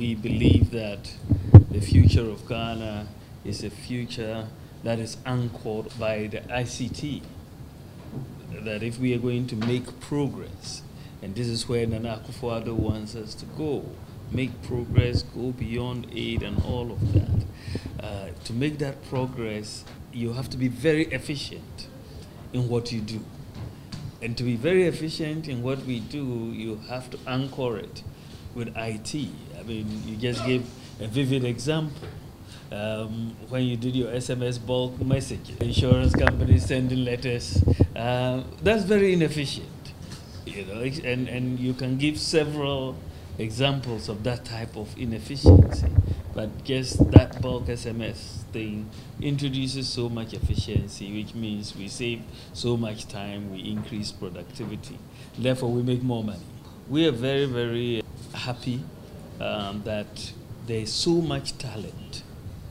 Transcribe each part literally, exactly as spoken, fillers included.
we believe that the future of Ghana is a future that is anchored by the I C T. That if we are going to make progress, and this is where Nana Akufo-Addo wants us to go, make progress, go beyond aid and all of that. Uh, to make that progress, you have to be very efficient in what you do. And to be very efficient in what we do, you have to anchor it with I T. I mean, you just gave a vivid example. Um, when you did your S M S bulk message, insurance companies sending letters, uh, that's very inefficient, you know, and, and you can give several examples of that type of inefficiency, but just that bulk S M S thing introduces so much efficiency, which means we save so much time, we increase productivity, therefore we make more money. We are very, very happy um, that there is so much talent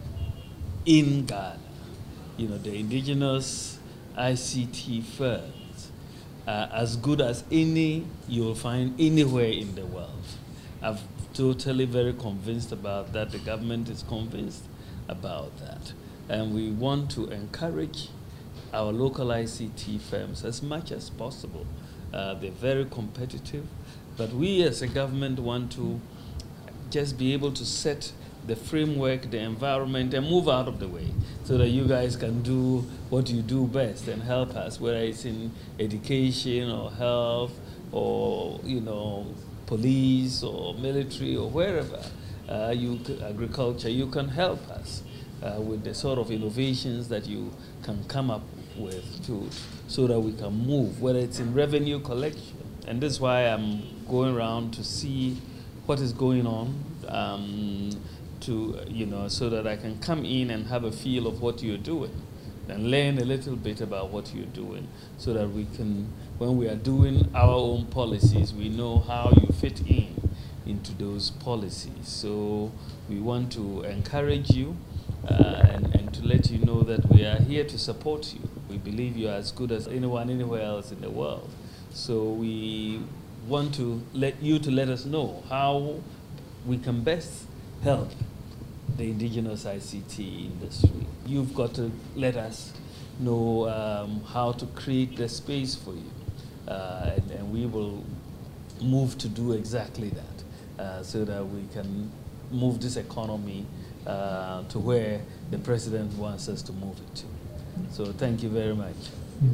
in Ghana. You know, the indigenous I C T firms are as good as any you'll find anywhere in the world. I'm totally very convinced about that. The government is convinced about that. And we want to encourage our local I C T firms as much as possible. Uh, they're very competitive, but we as a government want to just be able to set the framework, the environment, and move out of the way so that you guys can do what you do best and help us, whether it's in education or health or, you know, police or military or wherever, uh, you agriculture, you can help us uh, with the sort of innovations that you can come up with to, so that we can move, whether it's in revenue collection. And this is why I'm going around to see what is going on, um, to, you know, so that I can come in and have a feel of what you're doing and learn a little bit about what you're doing so that we can, when we are doing our own policies, we know how you fit in into those policies. So we want to encourage you uh, and, and to let you know that we are here to support you. We believe you are as good as anyone anywhere else in the world. So we want to let you to let us know how we can best help the indigenous I C T industry. You've got to let us know um, how to create the space for you, uh, and, and we will move to do exactly that, uh, so that we can move this economy uh, to where the president wants us to move it to. So thank you very much.